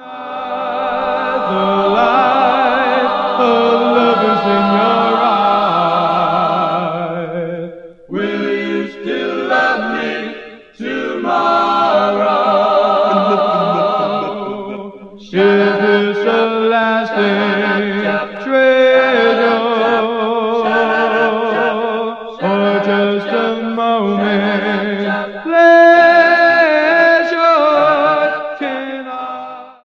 The light of love is in your eyes. Will you still love me tomorrow? Is this a lasting